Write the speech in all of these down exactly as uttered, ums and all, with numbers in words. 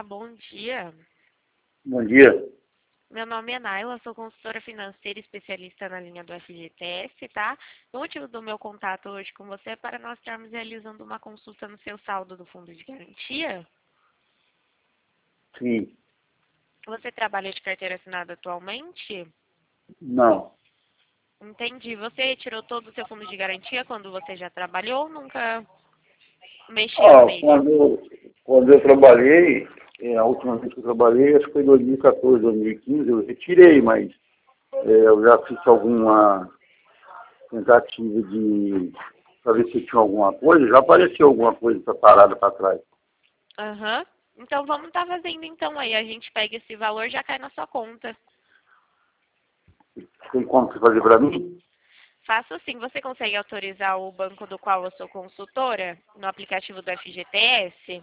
bom dia. Bom dia. Meu nome é Naila, sou consultora financeira especialista na linha do F G T S, tá? O motivo do meu contato hoje com você é para nós estarmos realizando uma consulta no seu saldo do fundo de garantia. Sim. Você trabalha de carteira assinada atualmente? Não. Entendi. Você retirou todo o seu fundo de garantia quando você já trabalhou ou nunca mexeu Ó, nele? quando, eu- quando eu trabalhei, é, a última vez que eu trabalhei, acho que foi em dois mil e quatorze, dois mil e quinze, eu retirei, mas é, eu já fiz alguma tentativa de para ver se tinha alguma coisa, já apareceu alguma coisa pra parada para trás. Aham. Então vamos estar fazendo então aí. A gente pega esse valor e já cai na sua conta. Tem como você fazer para mim? Faço sim. Você consegue autorizar o banco do qual eu sou consultora no aplicativo do F G T S?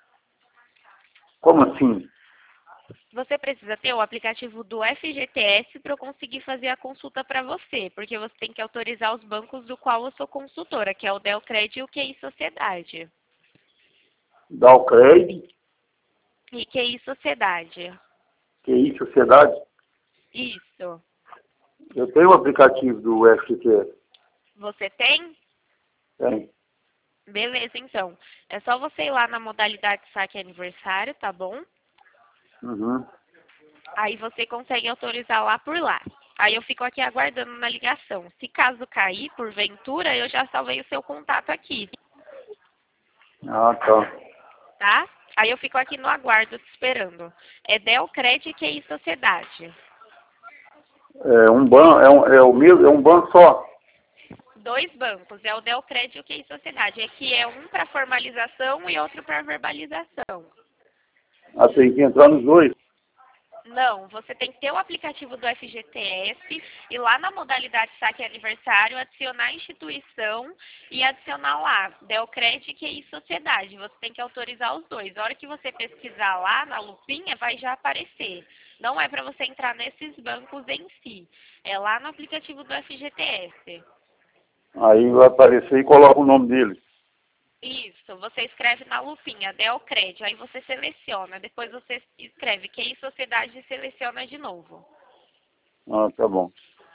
Como assim? Você precisa ter o aplicativo do F G T S para eu conseguir fazer a consulta para você, porque você tem que autorizar os bancos do qual eu sou consultora, que é o Delcred e o Q I Sociedade. Dá o crédito, E Q I Sociedade. Q I Sociedade. Isso. Eu tenho o aplicativo do F G T S. Você tem? Tem. Beleza, então. É só você ir lá na modalidade saque aniversário, tá bom? Uhum. Aí você consegue autorizar lá por lá. Aí eu fico aqui aguardando na ligação. Se caso cair, porventura, eu já salvei o seu contato aqui, Ah, tá. tá? Aí eu fico aqui no aguardo te esperando. É Delcred e Q I Sociedade. É um banco, é, um, é o mesmo, é um banco só. Dois bancos, é o Delcred e o Q I Sociedade. É que é um para formalização e outro para verbalização. Ah, tem que entrar nos dois. Não, você tem que ter o aplicativo do F G T S e lá na modalidade saque aniversário adicionar a instituição e adicionar lá Delcred e Q I Sociedade. Você tem que autorizar os dois. A hora que você pesquisar lá na lupinha vai já aparecer. Não é para você entrar nesses bancos em si. É lá no aplicativo do F G T S. Aí vai aparecer e coloca o nome dele. Isso, você escreve na lupinha, Delcred, aí você seleciona, depois você escreve Q I Sociedade e seleciona de novo. Ah, tá bom.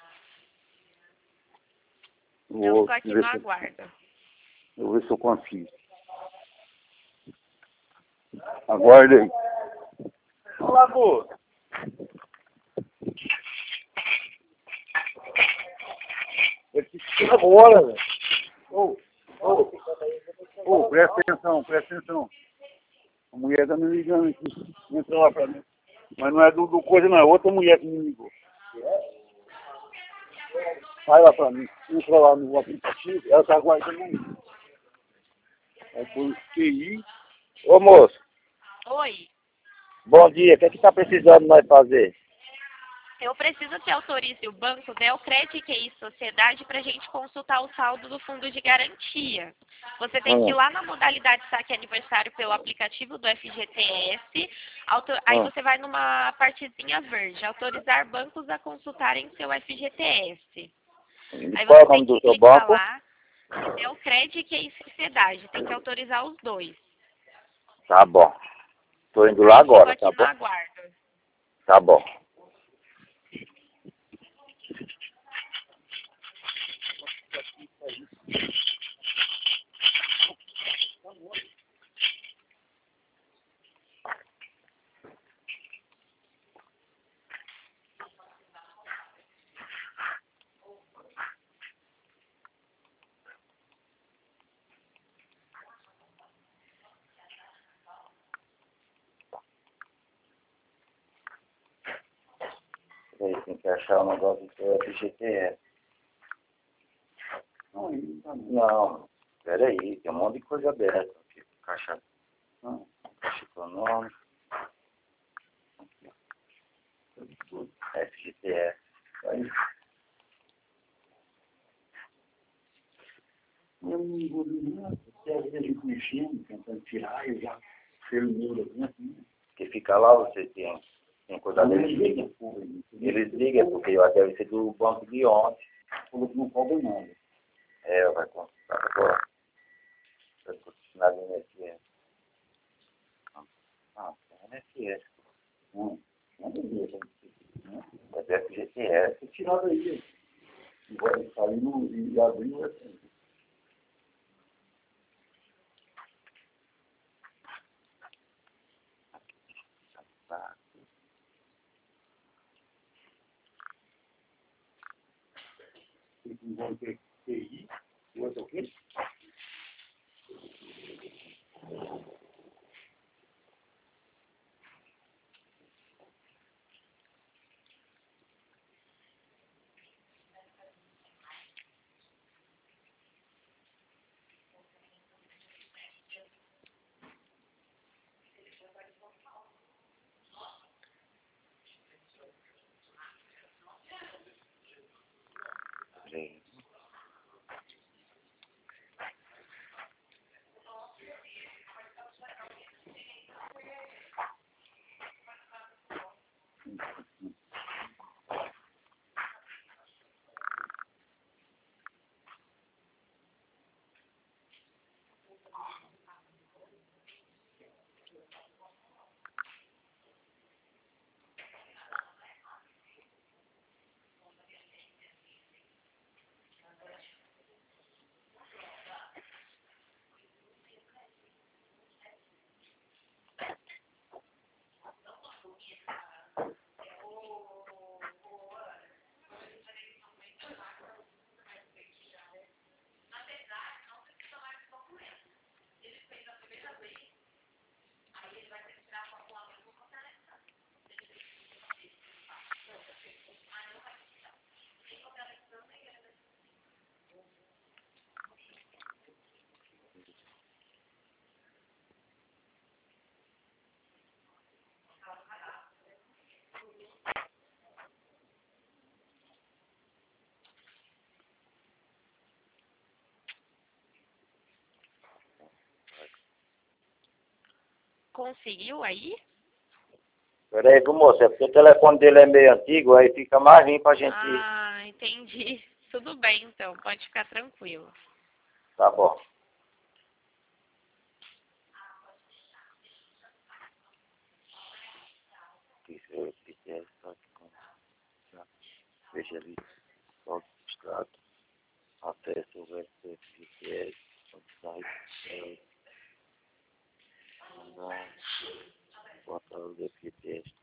Eu Vou fico aqui no ver se, aguardo. eu vou ver se eu consigo. Aguarde aí. Olá, pô. Eu preciso agora, velho. Ô, ô, ô, presta atenção, presta atenção. A mulher tá me ligando aqui. Entra lá pra mim. Mas não é do, do coisa, não. É outra mulher que me ligou. Vai lá pra mim. Entra lá no aplicativo. Ela tá aguardando aí. Aí foi Q I. Ô, moço. Oi, Bom dia. O que é que tá precisando nós fazer? eu preciso que autorize o banco Delcred e Q I Sociedade para a gente consultar o saldo do fundo de garantia. Você tem que ir Hum, lá na modalidade saque aniversário pelo aplicativo do F G T S, auto- aí hum. você vai numa partezinha verde, autorizar bancos a consultarem seu F G T S. E Aí qual é você o tem nome que do seu clicar banco? lá, Delcred e Q I Sociedade, tem que autorizar os dois. Tá bom. Tô indo lá Aí fico agora, aqui tá no bom? aguardo. Tá bom. Aí tem que achar o negócio do seu F G T S. Não, não. Pera aí, tem um monte de coisa aberta aqui. Caixa, não, caixa econômica, F G T S. Aí. Eu não vou nada. Até às vezes mexendo, tentando tirar, eu já fermei assim. Que fica lá, você tem, tem coisa deles ligam. Eles ligam, porque eu deve ser do banco de ontem. Falou que não cobra nada. É, vai consultar agora. Vai continuar vindo aqui. Ah, N S S. Não, não é é do F G T S. É tirado aí. Vai sair no, e abrir o F G T S. Vão ter T I, e outro o quê? Sim. Conseguiu aí? Peraí, viu, moça? É porque o telefone dele é meio antigo, aí fica mais limpo a gente. Ah, entendi. Tudo bem, então. Pode ficar tranquilo. Tá bom. Isso é o F G T S, só que com- veja ali, só extrato, acesso ao F G T S, website, mandar, botar o F G T S,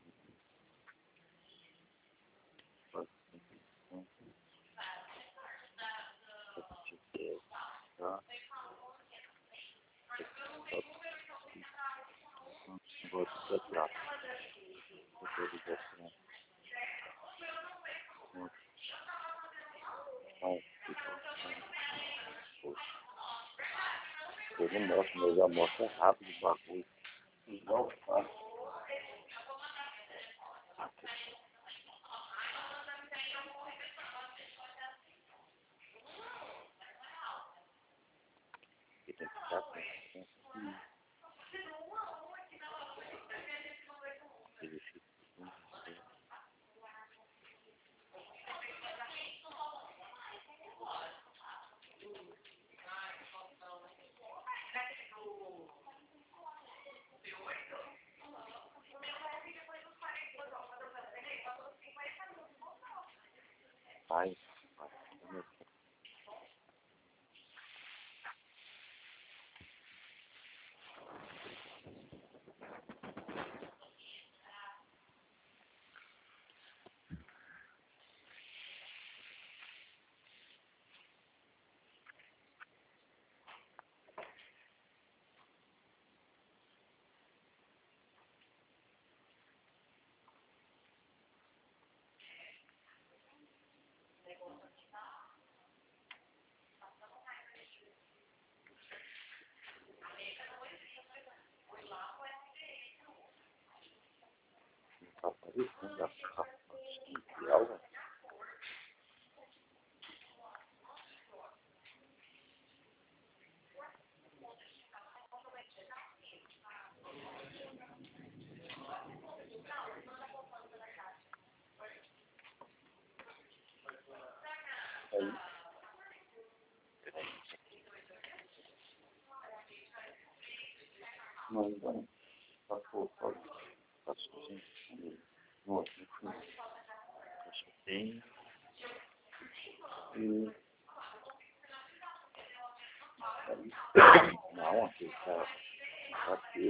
F G T S, tá? Vou procurar. Autorização. Não, poxa, eu não mostro, mas já mostra rápido o bagulho. Igual faz. Que tem que estar com ele fica com você. Ai, não tá aparecendo a capa inicial, né? Aí. Não, então. Passou, passou. Acho que sim. Nossa, acho que tem. E... Não, aqui tá. Aqui.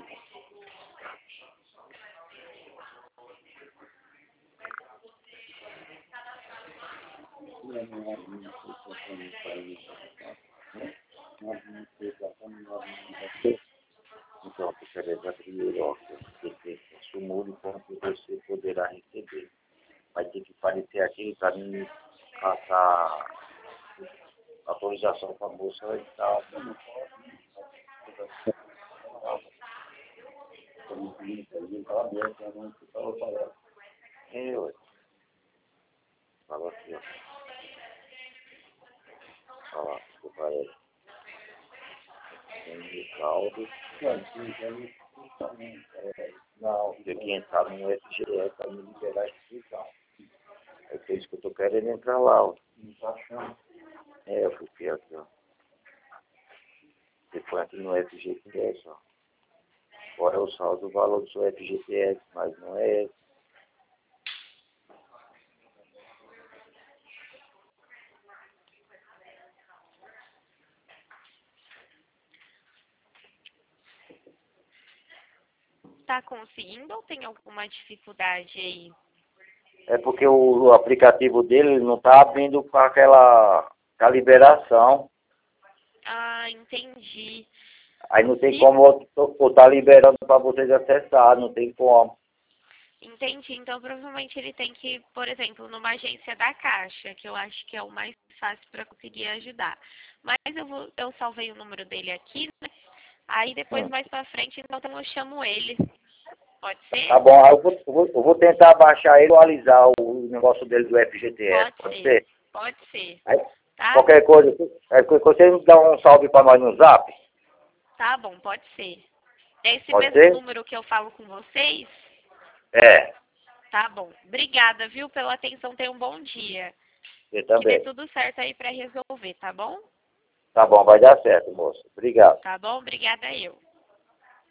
Então, você deve abrir o óculos, porque o mundo quanto você poderá receber. Vai ter que aparecer aqui para mim passar autorização para a moça e tal. É, ué. Fala aqui, ó. Fala, desculpa aí. Tem caldo. Não, tem que entrar no F G E para me liberar esse carro. É por isso que eu tô querendo entrar lá, ó. É, eu fui aqui, ó. Você foi aqui no F G T S, ó. Agora eu saldo o valor do seu F G T S, mas não é esse. Tá conseguindo ou tem alguma dificuldade aí? É porque o, o aplicativo dele não tá abrindo com aquela com a liberação. Ah, entendi. Aí não tem Se... como eu estar liberando para vocês acessar, não tem como. Entendi. Então, provavelmente ele tem que, por exemplo, numa agência da Caixa, que eu acho que é o mais fácil para conseguir ajudar. Mas eu, vou, eu salvei o número dele aqui, né? Aí depois, Hum. mais pra frente, então eu chamo ele. Pode ser? Tá bom, aí eu vou, eu vou, eu vou tentar baixar ele ou atualizar o negócio dele do F G T S. Pode, Pode ser. ser? Pode ser. Aí, Tá? qualquer coisa, é, você me dá um salve para nós no Zap? Tá bom, pode ser. É esse Pode mesmo ser? número que eu falo com vocês? É, Tá bom. Obrigada, viu, pela atenção. Tenha um bom dia. você Que dê também. tudo certo aí pra resolver, tá bom? Tá bom, vai dar certo, moço. Obrigado. Tá bom? Obrigada eu.